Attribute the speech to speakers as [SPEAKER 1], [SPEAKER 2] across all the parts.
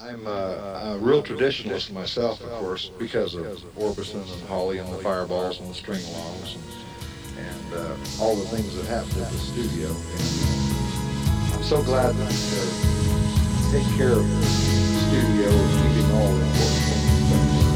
[SPEAKER 1] I'm a real traditionalist myself, of course, because of Orbison and Holly and the Fireballs and the string alongs and all the things that happened at the studio. And I'm so glad that take care of the studio and keeping all the important things done.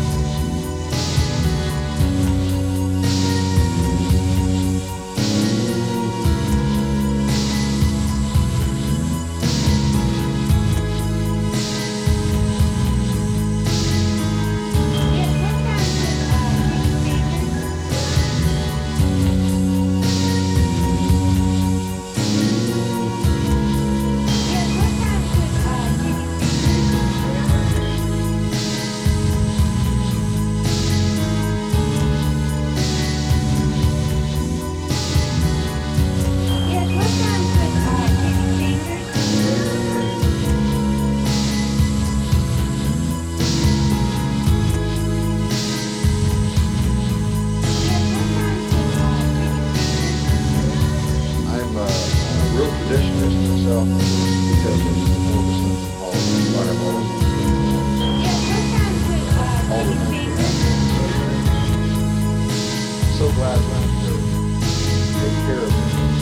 [SPEAKER 1] So glad to take care of it.